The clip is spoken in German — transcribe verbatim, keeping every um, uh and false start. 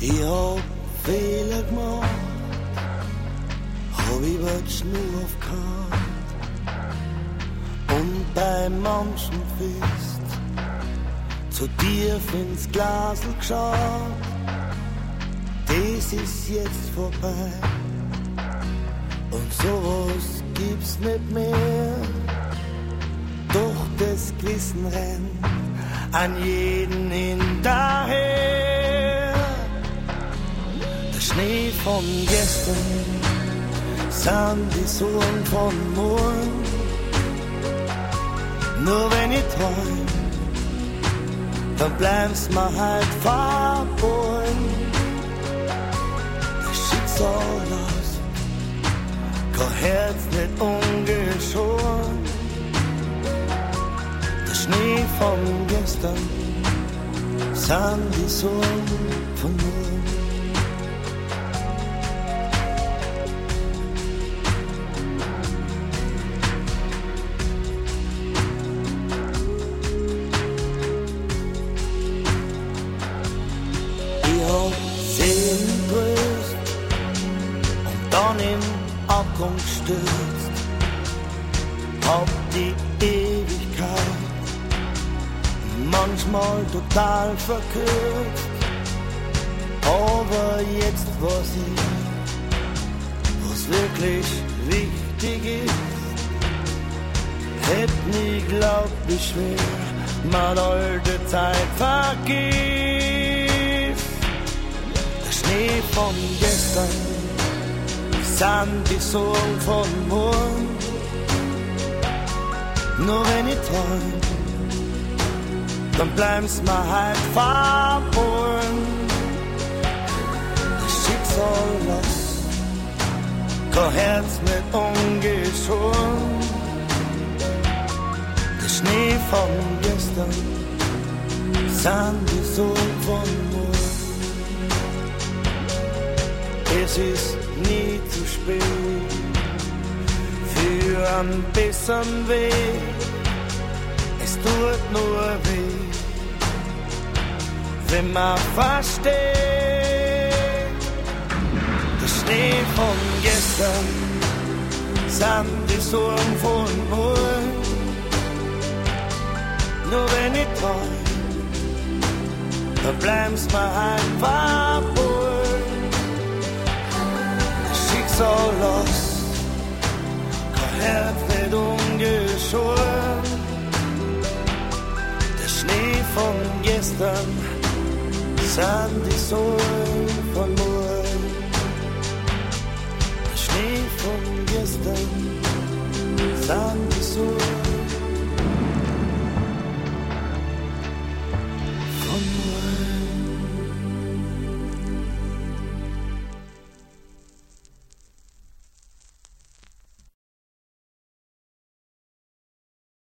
Ich hab Fehler gemacht, hab ich was nur aufgehört. Und bei manchen Fest zu tief ins Glasl geschaut. Das ist jetzt vorbei und sowas gibt's nicht mehr. Doch das Gewissen rennt an jeden hinterher. Der Schnee von gestern sind die Sorgen von morgen. Nur wenn ich träum, dann bleibt's mir halt verborgen. Das Schicksal lässt kein Herz nicht ungeschoren. Der Schnee von gestern sind die Sorgen von morgen. Abgrund gestürzt, hab die Ewigkeit manchmal total verkürzt. Aber jetzt weiß ich, was wirklich wichtig ist. Hätt nie glaubt, wie schwer man alte Zeit vergisst. Der Schnee von gestern sind die Sorgen von morgen. Nur wenn ich träum, dann bleibt's mir halt verborgen. Das Schicksal lässt kein Herz nicht ungeschoren. Der Schnee von gestern sind die Sorgen von morgen. Es ist nie zu spät für einen besseren Weg. Es tut nur weh, wenn man versteht. Der Schnee von gestern sind die Sorgen von morgen. Nur wenn ich träum, dann bleibt's mir halt verborgen. So los, kein Herz nicht ungeschoren. Der Schnee von gestern sind die Sorgen von morgen. Der Schnee von gestern